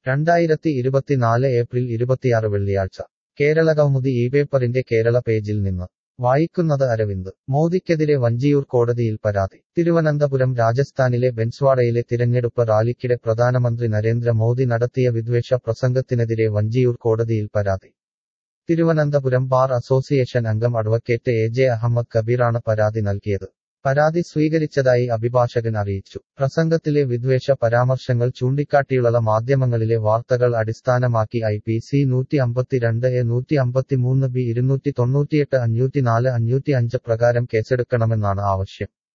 2024 April 26 വെള്ളിയാഴ്ച കേരളകൗമുദി ഇപേപ്പറിന്റെ കേരള പേജിൽ നിന്ന് വായിക്കുന്നത് അരവിന്ദ് മോദിക്കെതിരെ വഞ്ചിയൂർ കോടതിയിൽ പരാതി തിരുവനന്തപുരം രാജസ്ഥാനിലെ ബെൻസ്വാഡയിലെ തിരഞ്ഞെടുപ്പ് റാലിക്കിടെ പ്രധാനമന്ത്രി നരേന്ദ്ര മോദി നടത്തിയ വിദ്വേഷ പ്രസംഗത്തിനെതിരെ വഞ്ചിയൂർ കോടതിയിൽ പരാതി തിരുവനന്തപുരം ബാർ അസോസിയേഷൻ അംഗം അഡ്വക്കേറ്റ് AJ അഹമ്മദ് കബീറാണ് പരാതി നൽകിയത് പരാതി സ്വീകരിച്ചതായി അഭിഭാഷകൻ അറിയിച്ചു പ്രസംഗത്തിലെ വിദ്വേഷ പരാമർശങ്ങൾ ചൂണ്ടിക്കാട്ടിയുള്ള മാധ്യമങ്ങളിലെ വാർത്തകൾ അടിസ്ഥാനമാക്കി IPC 152A 153B 298 504 505 പ്രകാരം കേസെടുക്കണമെന്നാണ് ആവശ്യം